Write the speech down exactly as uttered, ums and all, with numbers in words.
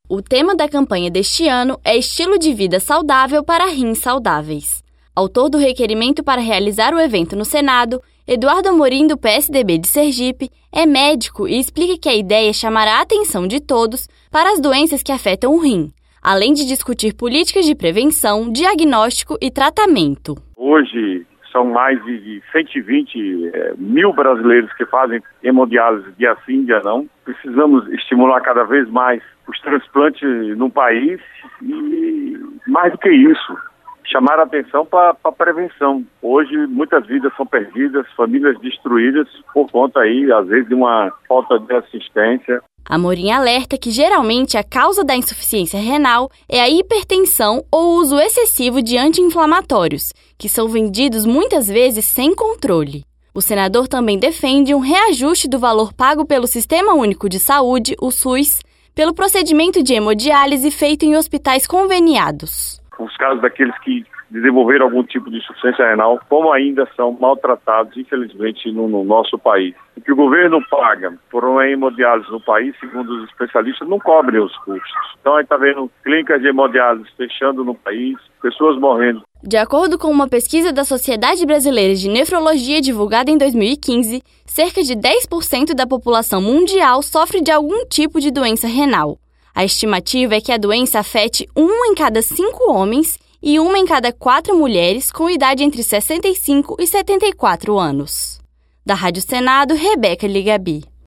O tema da campanha deste ano é Estilo de Vida Saudável para Rins Saudáveis. Autor do requerimento para realizar o evento no Senado, Eduardo Amorim, do P S D B de Sergipe, é médico e explica que a ideia é chamar a atenção de todos para as doenças que afetam o rim, além de discutir políticas de prevenção, diagnóstico e tratamento. Hoje são mais de cento e vinte é, mil brasileiros que fazem hemodiálise dia sim, dia não. Precisamos estimular cada vez mais os transplantes no país e, mais do que isso, chamar a atenção para a prevenção. Hoje, muitas vidas são perdidas, famílias destruídas por conta, aí, às vezes, de uma falta de assistência. Amorim alerta que, geralmente, a causa da insuficiência renal é a hipertensão ou o uso excessivo de anti-inflamatórios, que são vendidos muitas vezes sem controle. O senador também defende um reajuste do valor pago pelo Sistema Único de Saúde, o SUS, pelo procedimento de hemodiálise feito em hospitais conveniados. Os casos daqueles que desenvolveram algum tipo de insuficiência renal, como ainda são maltratados, infelizmente, no, no nosso país. O que o governo paga por uma hemodiálise no país, segundo os especialistas, não cobre os custos. Então, a gente está vendo clínicas de hemodiálise fechando no país, pessoas morrendo. De acordo com uma pesquisa da Sociedade Brasileira de Nefrologia divulgada em dois mil e quinze, cerca de dez por cento da população mundial sofre de algum tipo de doença renal. A estimativa é que a doença afete um em cada cinco homens e uma em cada quatro mulheres com idade entre sessenta e cinco e setenta e quatro anos. Da Rádio Senado, Rebeca Ligabi.